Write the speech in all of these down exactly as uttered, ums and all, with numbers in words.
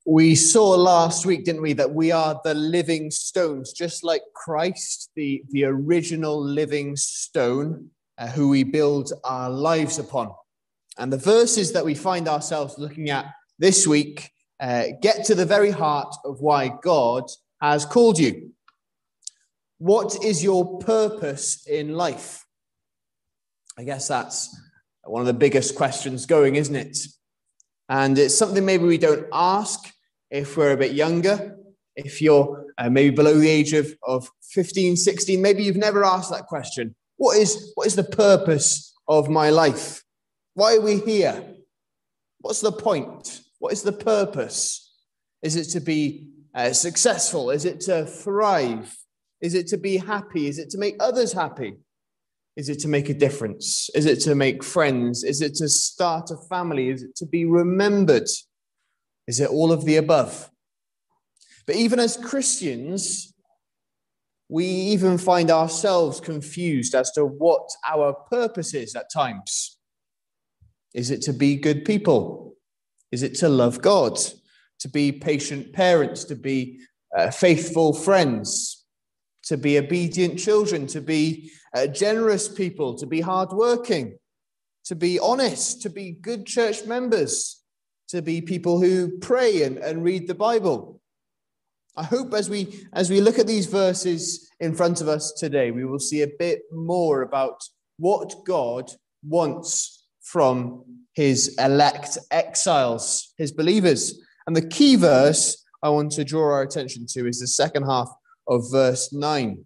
We saw last week, didn't we, that we are the living stones, just like Christ, the, the original living stone, uh, who we build our lives upon. And the verses that we find ourselves looking at this week uh, get to the very heart of why God has called you. What is your purpose in life? I guess that's one of the biggest questions going, isn't it? And it's something maybe we don't ask if we're a bit younger. If you're uh, maybe below the age of, of fifteen, sixteen, maybe you've never asked that question. What is, what is the purpose of my life? Why are we here? What's the point? What is the purpose? Is it to be uh, successful? Is it to thrive? Is it to be happy? Is it to make others happy? Is it to make a difference? Is it to make friends? Is it to start a family? Is it to be remembered? Is it all of the above? But even as Christians, we even find ourselves confused as to what our purpose is at times. Is it to be good people? Is it to love God? To be patient parents? To be uh, faithful friends? To be obedient children? To be uh, generous people? To be hardworking? To be honest? To be good church members? To be people who pray and, and read the Bible? I hope as we as we look at these verses in front of us today, we will see a bit more about what God wants from his elect exiles, his believers. And the key verse I want to draw our attention to is the second half of verse nine.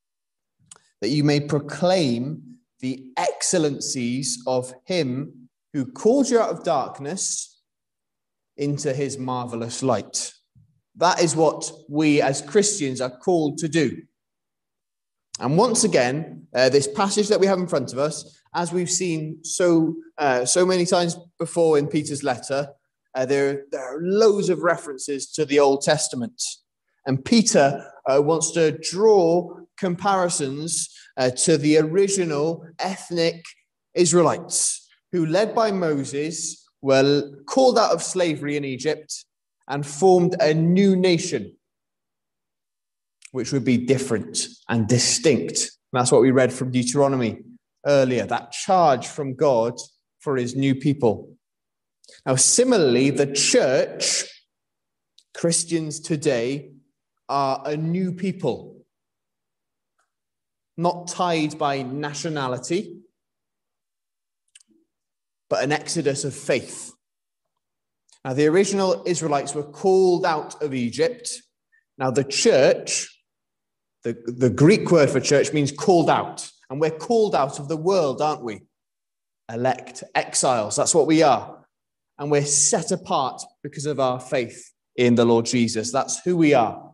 That you may proclaim the excellencies of him who called you out of darkness into his marvelous light. That is what we as Christians are called to do. And once again, uh, this passage that we have in front of us, as we've seen so uh, so many times before in Peter's letter, uh, there, there are loads of references to the Old Testament. And Peter uh, wants to draw comparisons uh, to the original ethnic Israelites who, led by Moses, were called out of slavery in Egypt and formed a new nation, which would be different and distinct. And that's what we read from Deuteronomy earlier, that charge from God for his new people. Now, similarly, the church, Christians today, are a new people, not tied by nationality, but an exodus of faith. Now, the original Israelites were called out of Egypt. Now, the church, the, the Greek word for church means called out. And we're called out of the world, aren't we? Elect, exiles, that's what we are. And we're set apart because of our faith in the Lord Jesus. That's who we are.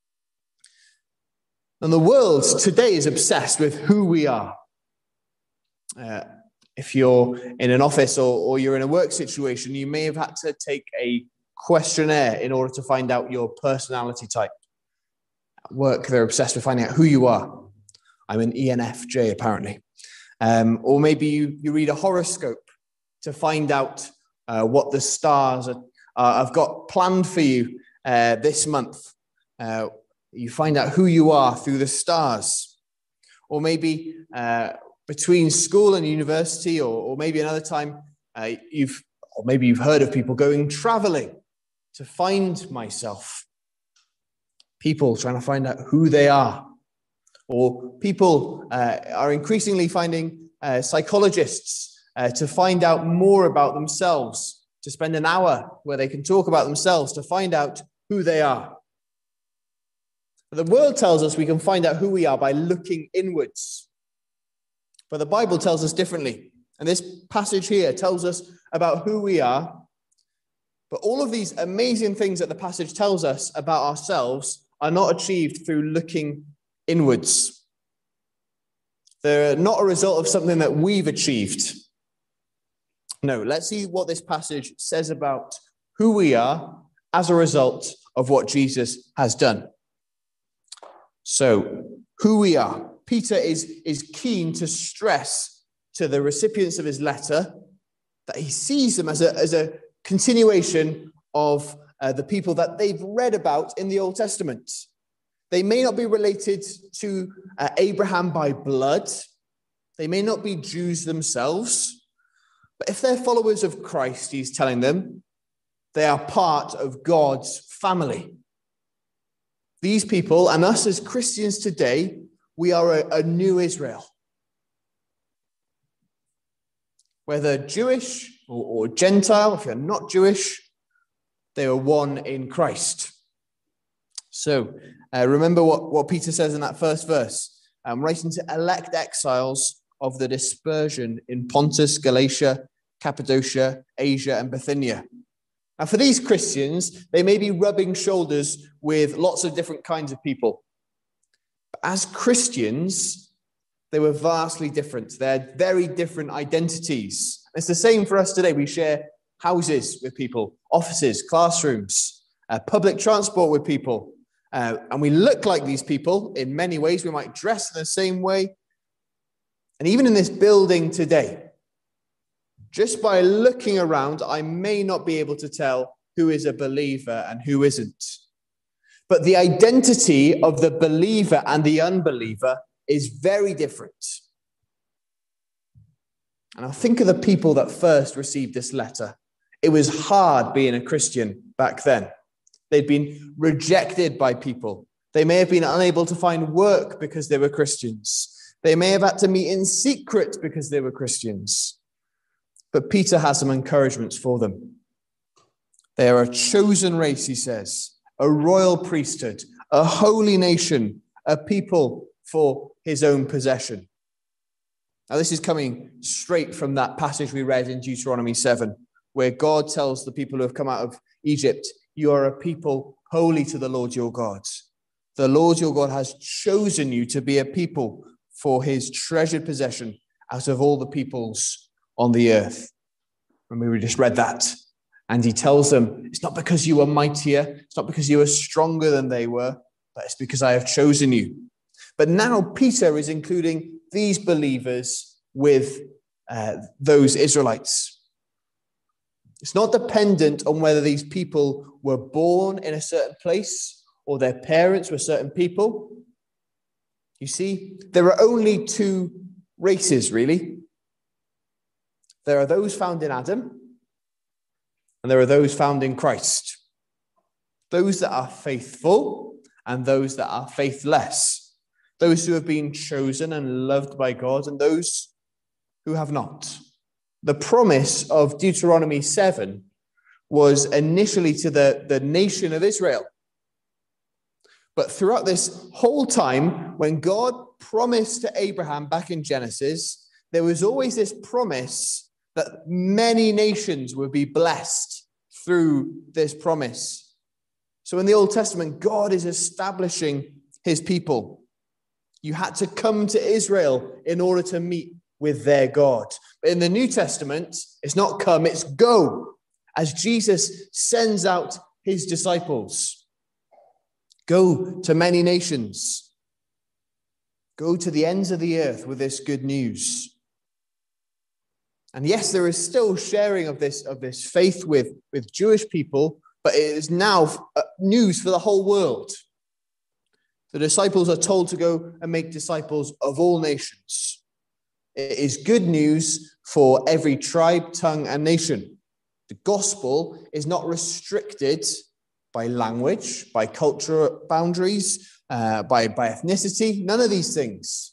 And the world today is obsessed with who we are. Uh, if you're in an office or, or you're in a work situation, you may have had to take a questionnaire in order to find out your personality type. At work, they're obsessed with finding out who you are. I'm an E N F J, apparently. Um, or maybe you, you read a horoscope to find out uh, what the stars are, uh, have got planned for you uh, this month. Uh, you find out who you are through the stars. Or maybe uh, between school and university, or, or maybe another time, uh, you've, or maybe you've heard of people going traveling to find myself. People trying to find out who they are. Or people uh, are increasingly finding uh, psychologists uh, to find out more about themselves, to spend an hour where they can talk about themselves, to find out who they are. The world tells us we can find out who we are by looking inwards. But the Bible tells us differently. And this passage here tells us about who we are. But all of these amazing things that the passage tells us about ourselves are not achieved through looking inwards. They're not a result of something that we've achieved. No, let's see what this passage says about who we are as a result of what Jesus has done. So, who we are. Peter is, is keen to stress to the recipients of his letter that he sees them as a, as a continuation of uh, the people that they've read about in the Old Testament. They may not be related to uh, Abraham by blood. They may not be Jews themselves. But if they're followers of Christ, he's telling them, they are part of God's family. These people, and us as Christians today, we are a, a new Israel. Whether Jewish or, or Gentile, if you're not Jewish, they are one in Christ. So uh, remember what, what Peter says in that first verse. I'm writing to elect exiles of the dispersion in Pontus, Galatia, Cappadocia, Asia, and Bithynia. And for these Christians, they may be rubbing shoulders with lots of different kinds of people. But as Christians, they were vastly different. They had very different identities. It's the same for us today. We share houses with people, offices, classrooms, uh, public transport with people. Uh, and we look like these people in many ways. We might dress in the same way. And even in this building today, just by looking around, I may not be able to tell who is a believer and who isn't. But the identity of the believer and the unbeliever is very different. And I think of the people that first received this letter. It was hard being a Christian back then. They'd been rejected by people. They may have been unable to find work because they were Christians. They may have had to meet in secret because they were Christians. But Peter has some encouragements for them. They are a chosen race, he says, a royal priesthood, a holy nation, a people for his own possession. Now, this is coming straight from that passage we read in Deuteronomy seven, where God tells the people who have come out of Egypt, you are a people holy to the Lord your God. The Lord your God has chosen you to be a people for his treasured possession out of all the peoples on the earth. And we just read that. And he tells them, it's not because you were mightier, it's not because you were stronger than they were, but it's because I have chosen you. But now Peter is including these believers with uh, those Israelites. It's not dependent on whether these people were born in a certain place or their parents were certain people. You see, there are only two races, really. There are those found in Adam, and there are those found in Christ. Those that are faithful and those that are faithless. Those who have been chosen and loved by God and those who have not. The promise of Deuteronomy seven was initially to the, the nation of Israel. But throughout this whole time, when God promised to Abraham back in Genesis, there was always this promise that many nations would be blessed through this promise. So in the Old Testament, God is establishing his people. You had to come to Israel in order to meet with their God. But in the New Testament, it's not come, it's go, as Jesus sends out his disciples. Go to many nations. Go to the ends of the earth with this good news. And yes, there is still sharing of this, of this faith with, with Jewish people, but it is now news for the whole world. The disciples are told to go and make disciples of all nations. It is good news for every tribe, tongue, and nation. The gospel is not restricted by language, by cultural boundaries, uh, by, by ethnicity, none of these things.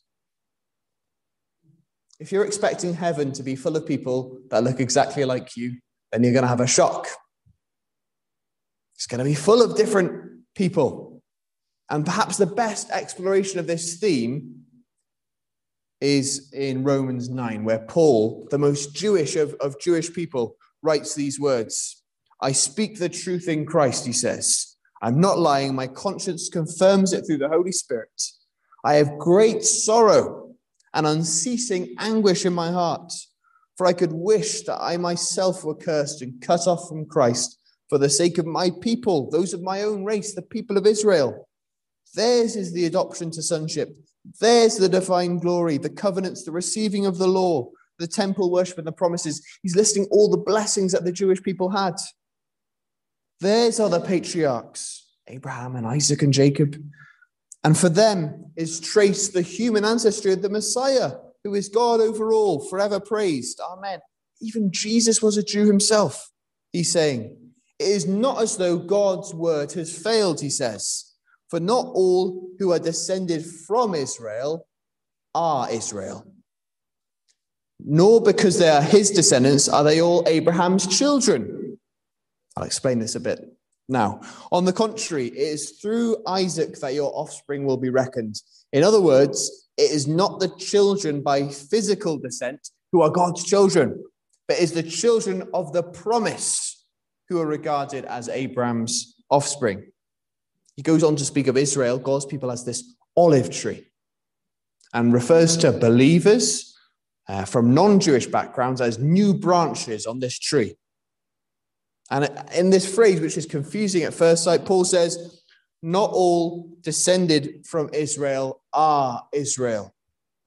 If you're expecting heaven to be full of people that look exactly like you, then you're going to have a shock. It's going to be full of different people. And perhaps the best exploration of this theme is in Romans nine, where Paul, the most Jewish of, of Jewish people, writes these words. I speak the truth in Christ, he says. I'm not lying. My conscience confirms it through the Holy Spirit. I have great sorrow and unceasing anguish in my heart, for I could wish that I myself were cursed and cut off from Christ for the sake of my people, those of my own race, the people of Israel. Theirs is the adoption to sonship. Theirs the divine glory, the covenants, the receiving of the law, the temple worship and the promises. He's listing all the blessings that the Jewish people had. Theirs are the patriarchs, Abraham and Isaac and Jacob. And for them is traced the human ancestry of the Messiah, who is God over all, forever praised. Amen. Even Jesus was a Jew himself, he's saying. It is not as though God's word has failed, he says. For not all who are descended from Israel are Israel. Nor because they are his descendants are they all Abraham's children. I'll explain this a bit now. On the contrary, it is through Isaac that your offspring will be reckoned. In other words, it is not the children by physical descent who are God's children, but is the children of the promise who are regarded as Abraham's offspring. He goes on to speak of Israel, God's people, as this olive tree, and refers to believers uh, from non-Jewish backgrounds as new branches on this tree. And in this phrase, which is confusing at first sight, Paul says, not all descended from Israel are Israel.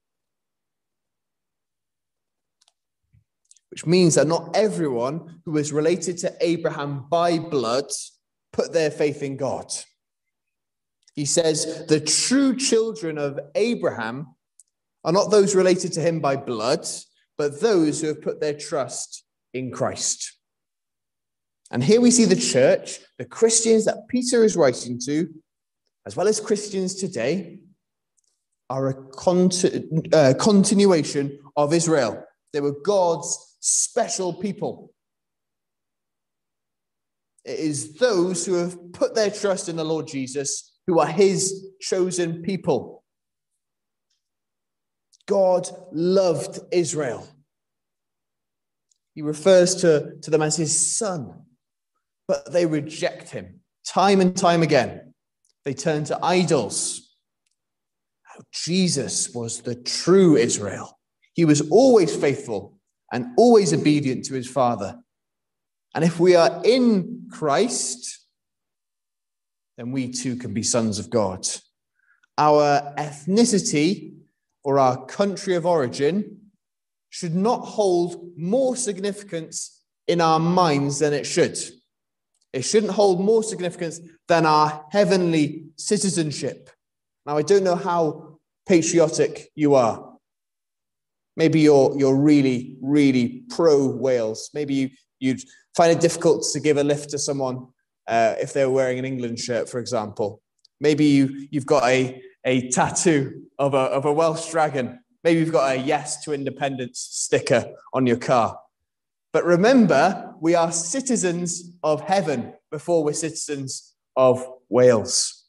Which means that not everyone who is related to Abraham by blood put their faith in God. He says the true children of Abraham are not those related to him by blood, but those who have put their trust in Christ. And here we see the church, the Christians that Peter is writing to, as well as Christians today, are a conti- uh, continuation of Israel. They were God's special people. It is those who have put their trust in the Lord Jesus who are his chosen people. God loved Israel. He refers to, to them as his son, but they reject him time and time again. They turn to idols. Now, Jesus was the true Israel. He was always faithful and always obedient to his Father. And if we are in Christ, then we too can be sons of God. Our ethnicity or our country of origin should not hold more significance in our minds than it should. It shouldn't hold more significance than our heavenly citizenship. Now, I don't know how patriotic you are. Maybe you're, you're really, really pro-Wales. Maybe you, you'd find it difficult to give a lift to someone uh, if they're wearing an England shirt, for example. Maybe you, you've got a, a tattoo of a, of a Welsh dragon. Maybe you've got a yes to independence sticker on your car. But remember, we are citizens of heaven before we're citizens of Wales.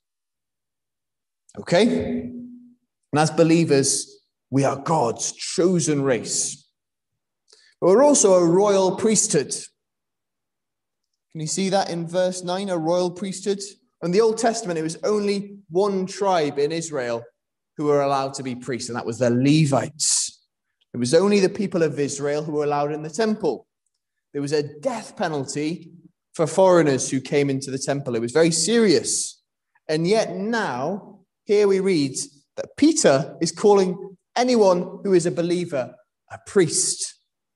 Okay? And as believers, we are God's chosen race. But we're also a royal priesthood. Can you see that in verse nine, a royal priesthood? In the Old Testament, it was only one tribe in Israel who were allowed to be priests, and that was the Levites. It was only the people of Israel who were allowed in the temple. There was a death penalty for foreigners who came into the temple. It was very serious. And yet now, here we read that Peter is calling anyone who is a believer a priest.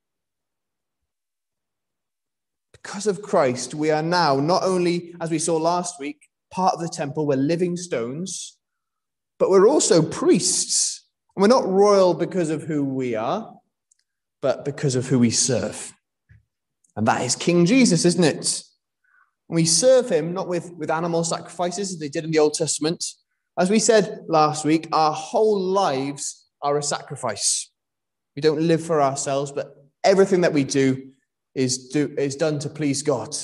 Because of Christ, we are now not only, as we saw last week, part of the temple, we're living stones, but we're also priests. And we're not royal because of who we are, but because of who we serve. And that is King Jesus, isn't it? And we serve him not with, with animal sacrifices as they did in the Old Testament. As we said last week, our whole lives are a sacrifice. We don't live for ourselves, but everything that we do is, do, is done to please God.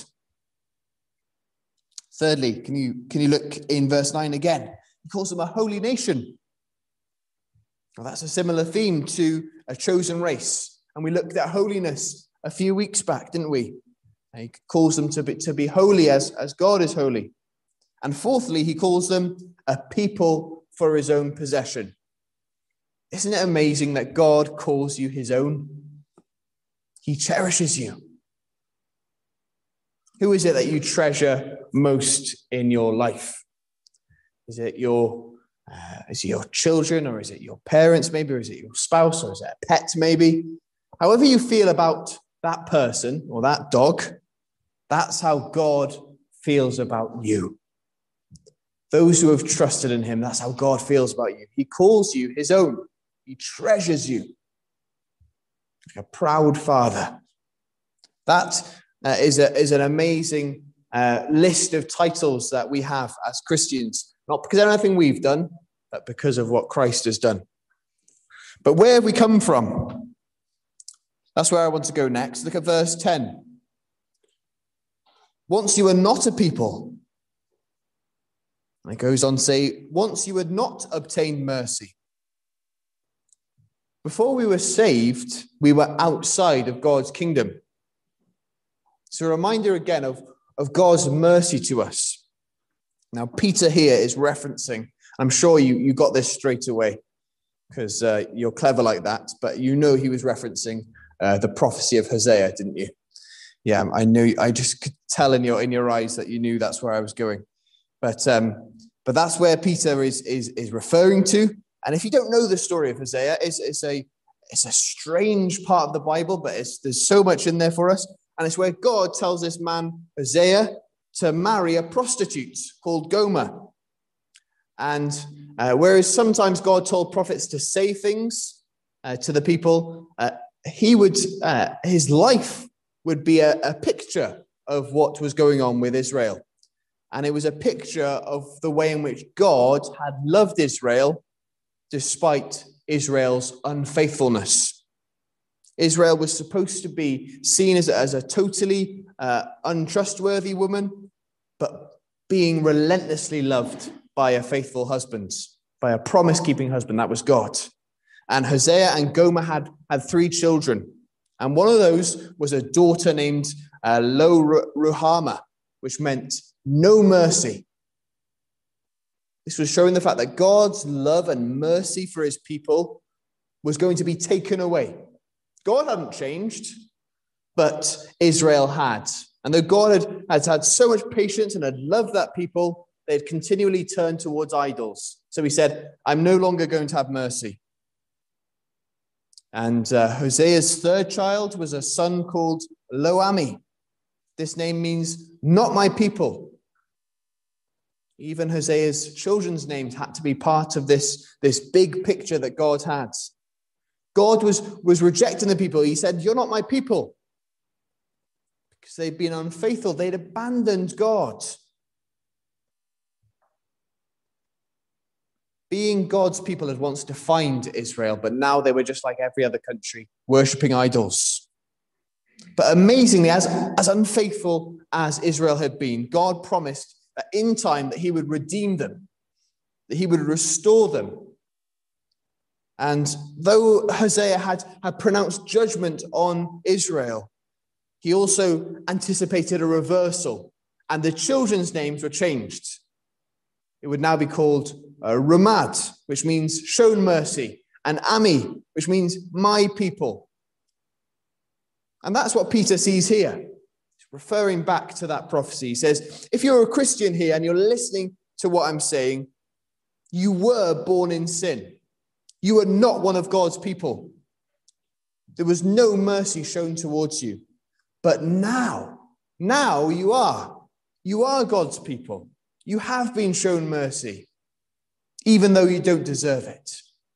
Thirdly, can you, can you look in verse nine again? He calls them a holy nation. Well, that's a similar theme to a chosen race. And we looked at holiness a few weeks back, didn't we? And he calls them to be, to be holy as, as God is holy. And fourthly, he calls them a people for his own possession. Isn't it amazing that God calls you his own? He cherishes you. Who is it that you treasure most in your life? Is it your, uh, is it your children, or is it your parents maybe, or is it your spouse, or is it a pet maybe? However you feel about that person or that dog, that's how God feels about you. Those who have trusted in him, that's how God feels about you. He calls you his own. He treasures you. Like a proud father. That uh, is, a, is an amazing uh, list of titles that we have as Christians. Not because of anything we've done, but because of what Christ has done. But where have we come from? That's where I want to go next. Look at verse ten. Once you were not a people. And it goes on to say, once you had not obtained mercy. Before we were saved, we were outside of God's kingdom. It's a reminder again of, of God's mercy to us. Now, Peter here is referencing, I'm sure you, you got this straight away because uh, you're clever like that, but you know he was referencing uh, the prophecy of Hosea, didn't you? Yeah, I knew, I just could tell in your in your eyes that you knew that's where I was going. But um, but that's where Peter is is is referring to. And if you don't know the story of Hosea, it's it's a it's a strange part of the Bible, but it's there's so much in there for us. And it's where God tells this man Hosea to marry a prostitute called Gomer. And uh, whereas sometimes God told prophets to say things uh, to the people, uh, he would uh, his life would be a, a picture of what was going on with Israel. And it was a picture of the way in which God had loved Israel despite Israel's unfaithfulness. Israel was supposed to be seen as, as a totally uh, untrustworthy woman, but being relentlessly loved by a faithful husband, by a promise-keeping husband. That was God. And Hosea and Gomer had, had three children. And one of those was a daughter named uh, Lo Ruhamah, which meant no mercy. This was showing the fact that God's love and mercy for his people was going to be taken away. God hadn't changed, but Israel had. And though God had, had had so much patience and had loved that people, they had continually turned towards idols. So he said, I'm no longer going to have mercy. And uh, Hosea's third child was a son called Lo-Ammi. This name means not my people. Even Hosea's children's names had to be part of this, this big picture that God had. God was, was rejecting the people. He said, you're not my people. Because they'd been unfaithful. They'd abandoned God. Being God's people had once defined Israel, but now they were just like every other country, worshipping idols. But amazingly, as, as unfaithful as Israel had been, God promised that in time that he would redeem them, that he would restore them. And though Hosea had, had pronounced judgment on Israel, he also anticipated a reversal, and the children's names were changed. It would now be called uh, Ramad, which means shown mercy, and Ami, which means my people. And that's what Peter sees here. He's referring back to that prophecy. He says, if you're a Christian here and you're listening to what I'm saying, you were born in sin. You were not one of God's people. There was no mercy shown towards you. But now, now you are. You are God's people. You have been shown mercy, even though you don't deserve it.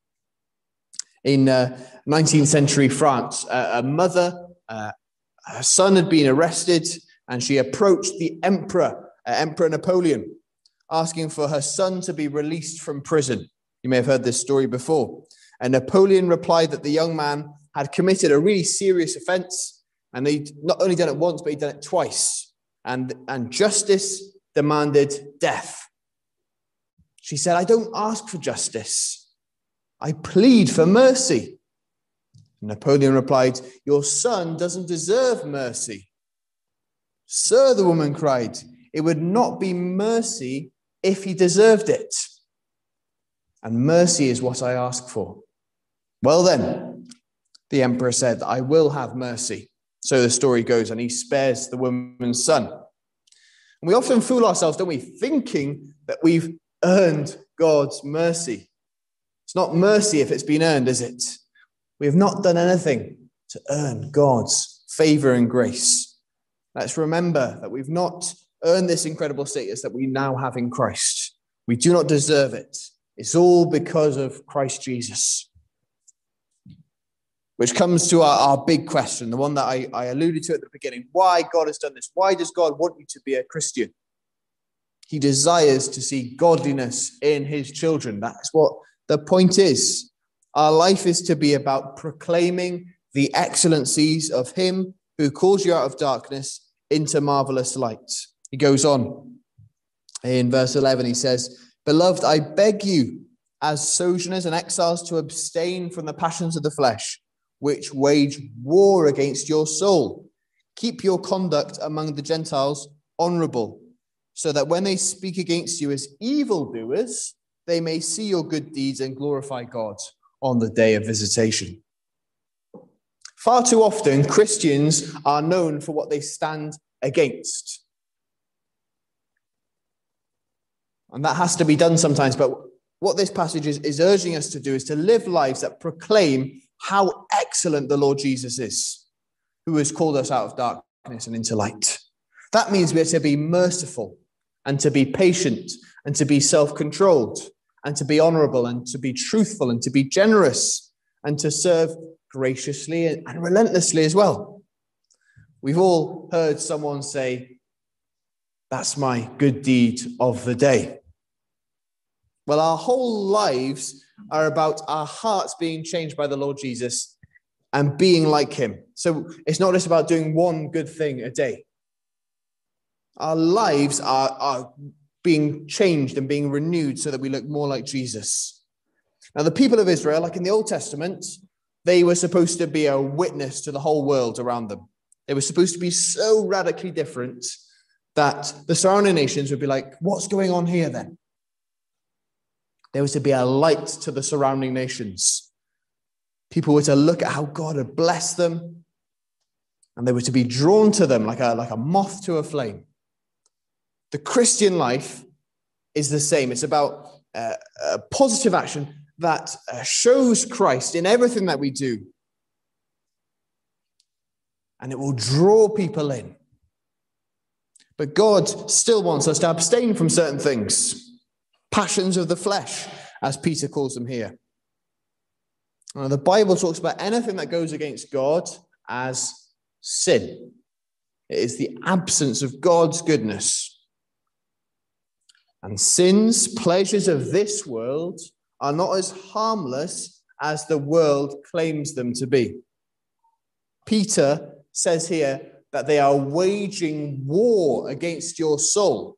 In uh, nineteenth century France, uh, a mother, uh, her son had been arrested, and she approached the emperor, uh, Emperor Napoleon, asking for her son to be released from prison. You may have heard this story before. And Napoleon replied that the young man had committed a really serious offense, and he'd not only done it once, but he'd done it twice. And, and justice demanded death. She said, I don't ask for justice. I plead for mercy. Napoleon replied, your son doesn't deserve mercy. Sir, the woman cried, it would not be mercy if he deserved it. And mercy is what I ask for. Well then, the emperor said, I will have mercy. So the story goes, and he spares the woman's son. And we often fool ourselves, don't we, thinking that we've earned God's mercy. It's not mercy if it's been earned, is it? We have not done anything to earn God's favor and grace. Let's remember that we've not earn this incredible status that we now have in Christ. We do not deserve it. It's all because of Christ Jesus. Which comes to our, our big question, the one that I, I alluded to at the beginning. Why God has done this? Why does God want you to be a Christian? He desires to see godliness in his children. That's what the point is. Our life is to be about proclaiming the excellencies of him who calls you out of darkness into marvelous light. He goes on in verse eleven, he says, "Beloved, I beg you, as sojourners and exiles, to abstain from the passions of the flesh, which wage war against your soul. Keep your conduct among the Gentiles honorable, so that when they speak against you as evildoers, they may see your good deeds and glorify God on the day of visitation." Far too often, Christians are known for what they stand against. And that has to be done sometimes. But what this passage is, is urging us to do is to live lives that proclaim how excellent the Lord Jesus is, who has called us out of darkness and into light. That means we're to be merciful and to be patient and to be self-controlled and to be honorable and to be truthful and to be generous and to serve graciously and relentlessly as well. We've all heard someone say, "That's my good deed of the day." Well, our whole lives are about our hearts being changed by the Lord Jesus and being like him. So it's not just about doing one good thing a day. Our lives are, are being changed and being renewed so that we look more like Jesus. Now, the people of Israel, like in the Old Testament, they were supposed to be a witness to the whole world around them. They were supposed to be so radically different that the surrounding nations would be like, "What's going on here then?" There was to be a light to the surrounding nations. People were to look at how God had blessed them, and they were to be drawn to them like a, like a moth to a flame. The Christian life is the same. It's about uh, a positive action that uh, shows Christ in everything that we do. And it will draw people in. But God still wants us to abstain from certain things. Passions of the flesh, as Peter calls them here. Now, the Bible talks about anything that goes against God as sin. It is the absence of God's goodness. And sin's pleasures of this world are not as harmless as the world claims them to be. Peter says here that they are waging war against your soul.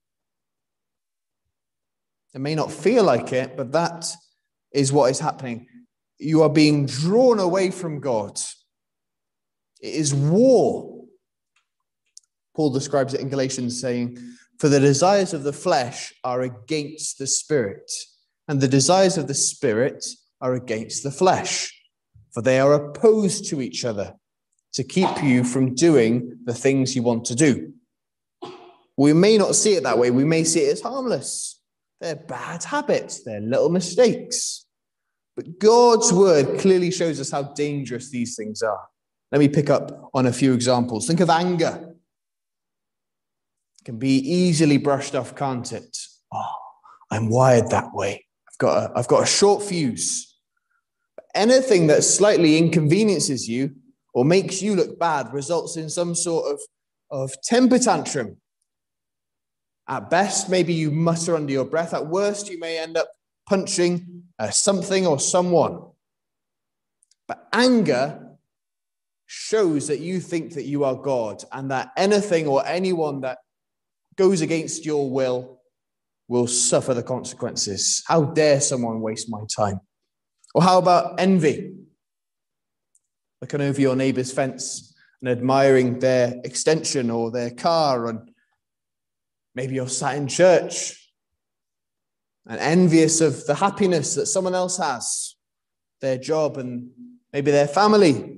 It may not feel like it, but that is what is happening. You are being drawn away from God. It is war. Paul describes it in Galatians saying, "For the desires of the flesh are against the spirit, and the desires of the spirit are against the flesh, for they are opposed to each other to keep you from doing the things you want to do." We may not see it that way. We may see it as harmless. They're bad habits. They're little mistakes. But God's word clearly shows us how dangerous these things are. Let me pick up on a few examples. Think of anger. It can be easily brushed off, can't it? Oh, I'm wired that way. I've got a, I've got a short fuse. But anything that slightly inconveniences you or makes you look bad results in some sort of, of temper tantrum. At best, maybe you mutter under your breath. At worst, you may end up punching uh, something or someone. But anger shows that you think that you are God and that anything or anyone that goes against your will will suffer the consequences. How dare someone waste my time? Or how about envy? Looking over your neighbor's fence and admiring their extension or their car, and maybe you're sat in church and envious of the happiness that someone else has, their job and maybe their family.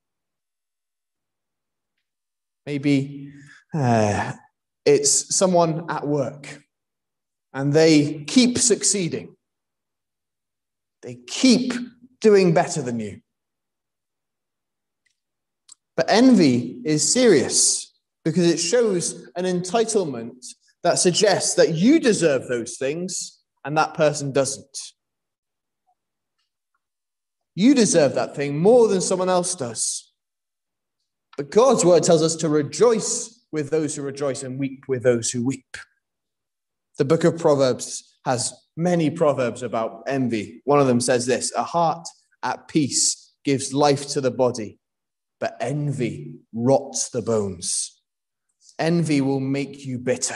Maybe uh, it's someone at work and they keep succeeding. They keep doing better than you. But envy is serious. because it shows an entitlement that suggests that you deserve those things and that person doesn't. You deserve that thing more than someone else does. But God's word tells us to rejoice with those who rejoice and weep with those who weep. The book of Proverbs has many proverbs about envy. One of them says this: a heart at peace gives life to the body, but envy rots the bones. Envy will make you bitter.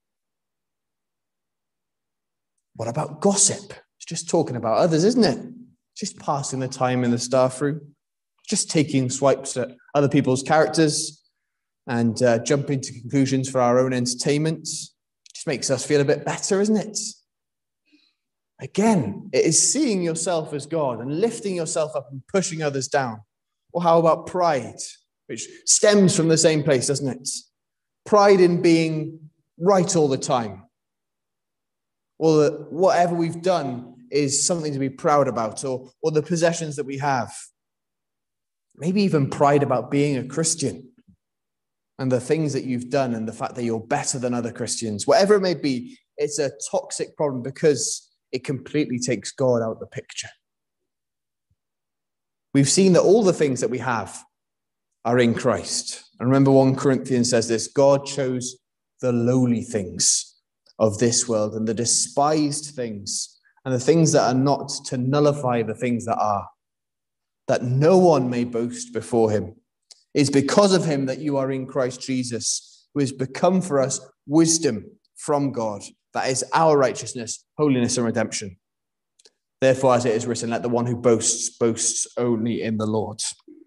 What about gossip? It's just talking about others, isn't it? Just passing the time in the staff room, just taking swipes at other people's characters and uh, jumping to conclusions for our own entertainment. Just makes us feel a bit better, isn't it? Again, it is seeing yourself as God and lifting yourself up and pushing others down. Or how about pride, which stems from the same place, doesn't it? Pride in being right all the time. Or that whatever we've done is something to be proud about, or, or the possessions that we have. Maybe even pride about being a Christian and the things that you've done and the fact that you're better than other Christians. Whatever it may be, it's a toxic problem because it completely takes God out of the picture. We've seen that all the things that we have are in Christ. And remember, First Corinthians says this: God chose the lowly things of this world and the despised things and the things that are not, to nullify the things that are, that no one may boast before him. It's because of him that you are in Christ Jesus, who has become for us wisdom from God. That is our righteousness, holiness, and redemption. Therefore, as it is written, let the one who boasts, boasts only in the Lord.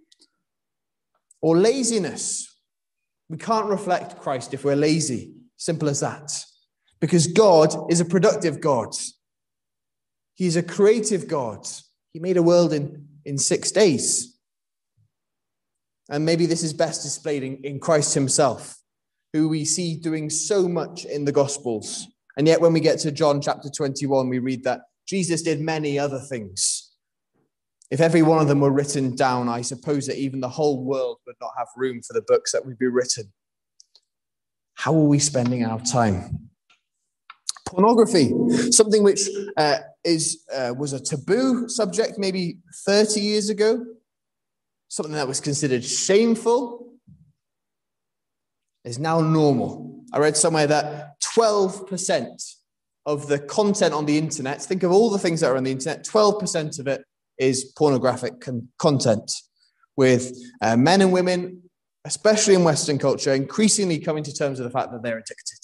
Or laziness. We can't reflect Christ if we're lazy. Simple as that. Because God is a productive God. He's a creative God. He made a world in, in six days. And maybe this is best displayed in, in Christ himself, who we see doing so much in the Gospels. And yet when we get to John chapter twenty-one, we read that Jesus did many other things. If every one of them were written down, I suppose that even the whole world would not have room for the books that would be written. How are we spending our time? Pornography, something which uh, is uh, was a taboo subject maybe thirty years ago, something that was considered shameful, is now normal. I read somewhere that twelve percent of the content on the internet, think of all the things that are on the internet, twelve percent of it is pornographic con- content, with uh, men and women, especially in Western culture, increasingly coming to terms with the fact that they're addicted.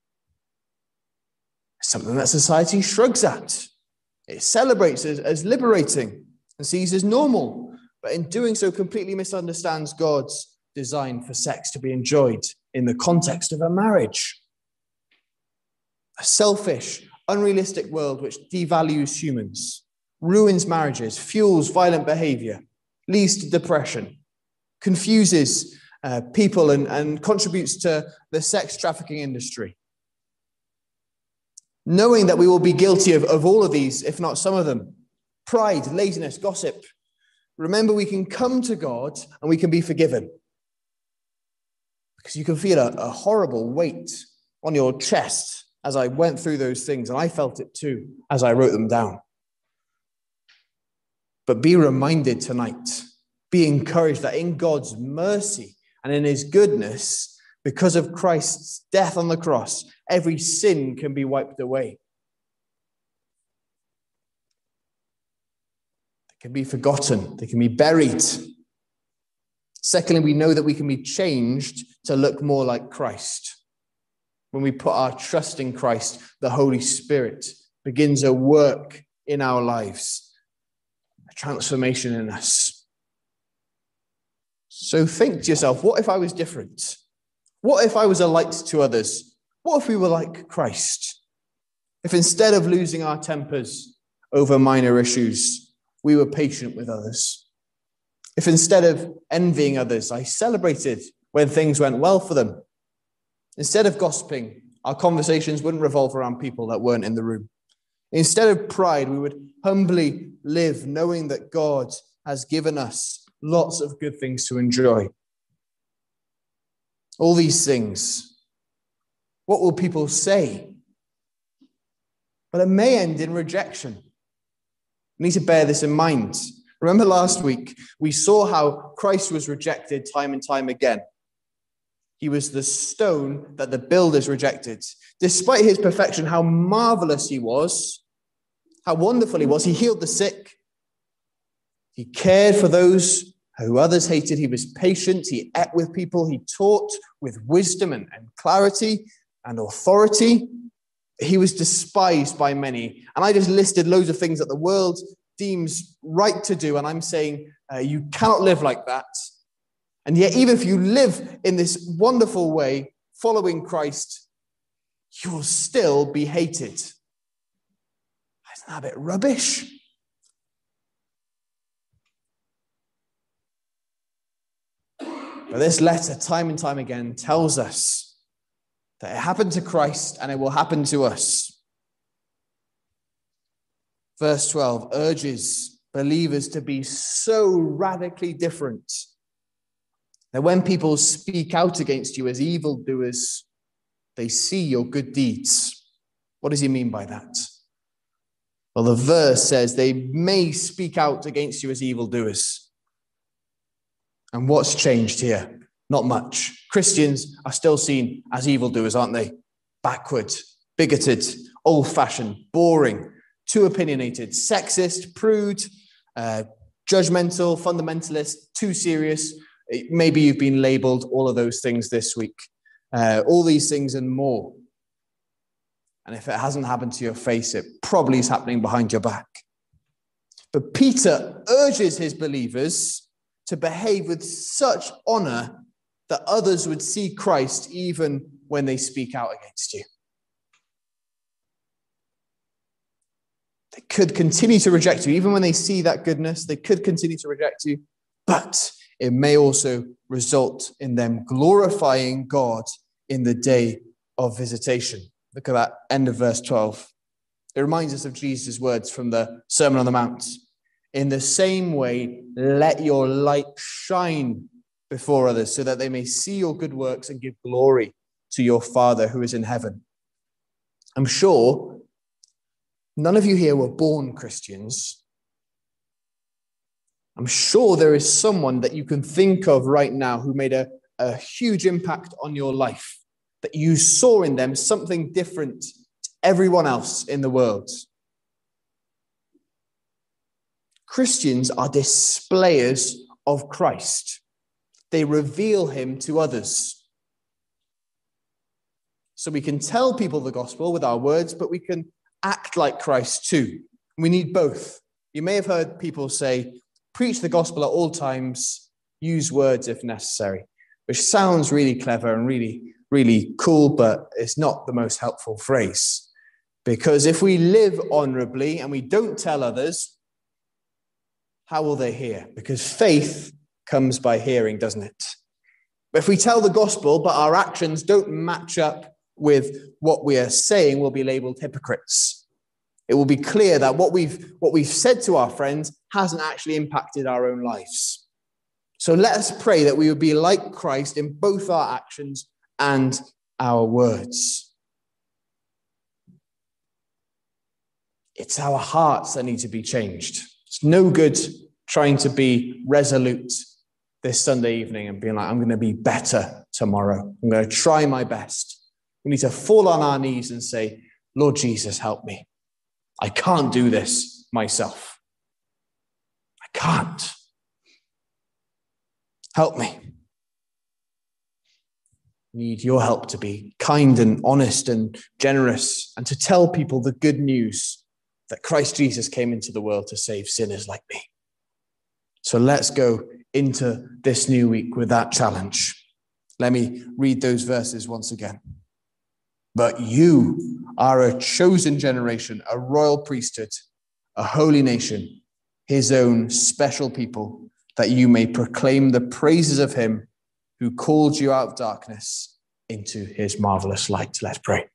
Something that society shrugs at. It celebrates as, as liberating and sees as normal, but in doing so completely misunderstands God's design for sex to be enjoyed in the context of a marriage. A selfish, unrealistic world which devalues humans, ruins marriages, fuels violent behavior, leads to depression, confuses uh, people and, and contributes to the sex trafficking industry. Knowing that we will be guilty of, of all of these, if not some of them. Pride, laziness, gossip. Remember, we can come to God and we can be forgiven. Because you can feel a, a horrible weight on your chest as I went through those things, and I felt it too as I wrote them down. But be reminded tonight, be encouraged that in God's mercy and in his goodness, because of Christ's death on the cross, every sin can be wiped away. They can be forgotten. They can be buried. Secondly, we know that we can be changed to look more like Christ. When we put our trust in Christ, the Holy Spirit begins a work in our lives, a transformation in us. So think to yourself, what if I was different? What if I was a light to others? What if we were like Christ? If instead of losing our tempers over minor issues, we were patient with others. If instead of envying others, I celebrated when things went well for them. Instead of gossiping, our conversations wouldn't revolve around people that weren't in the room. Instead of pride, we would humbly live knowing that God has given us lots of good things to enjoy. All these things. What will people say? Well, it may end in rejection. We need to bear this in mind. Remember last week, we saw how Christ was rejected time and time again. He was the stone that the builders rejected. Despite his perfection, how marvelous he was, how wonderful he was. He healed the sick. He cared for those who others hated. He was patient. He ate with people. He taught with wisdom and, and clarity and authority. He was despised by many. And I just listed loads of things that the world deems right to do. And I'm saying uh, you cannot live like that. And yet, even if you live in this wonderful way, following Christ, you will still be hated. Isn't that a bit rubbish? But this letter, time and time again, tells us that it happened to Christ and it will happen to us. Verse twelve urges believers to be so radically different that when people speak out against you as evildoers, they see your good deeds. What does he mean by that? Well, the verse says they may speak out against you as evildoers. And what's changed here? Not much. Christians are still seen as evildoers, aren't they? Backward, bigoted, old-fashioned, boring, too opinionated, sexist, prude, uh, judgmental, fundamentalist, too serious. Maybe you've been labeled all of those things this week. Uh, all these things and more. And if it hasn't happened to your face, it probably is happening behind your back. But Peter urges his believers to behave with such honor that others would see Christ even when they speak out against you. They could continue to reject you. Even when they see that goodness, they could continue to reject you. But it may also result in them glorifying God in the day of visitation. Look at that end of verse twelve. It reminds us of Jesus' words from the Sermon on the Mount. In the same way, let your light shine before others so that they may see your good works and give glory to your Father who is in heaven. I'm sure none of you here were born Christians. I'm sure there is someone that you can think of right now who made a, a huge impact on your life, that you saw in them something different to everyone else in the world. Christians are displayers of Christ. They reveal him to others. So we can tell people the gospel with our words, but we can act like Christ too. We need both. You may have heard people say, preach the gospel at all times, use words if necessary, which sounds really clever and really, really cool, but it's not the most helpful phrase. Because if we live honorably and we don't tell others, how will they hear? Because faith comes by hearing, doesn't it? But if we tell the gospel, but our actions don't match up with what we are saying, we'll be labeled hypocrites. It will be clear that what we've, what we've said to our friends hasn't actually impacted our own lives. So let us pray that we would be like Christ in both our actions and our words. It's our hearts that need to be changed. It's no good trying to be resolute this Sunday evening and being like, I'm going to be better tomorrow. I'm going to try my best. We need to fall on our knees and say, Lord Jesus, help me. I can't do this myself. I can't. Help me. I need your help to be kind and honest and generous and to tell people the good news that Christ Jesus came into the world to save sinners like me. So let's go into this new week with that challenge. Let me read those verses once again. But you are a chosen generation, a royal priesthood, a holy nation, his own special people, that you may proclaim the praises of him who called you out of darkness into his marvelous light. Let's pray.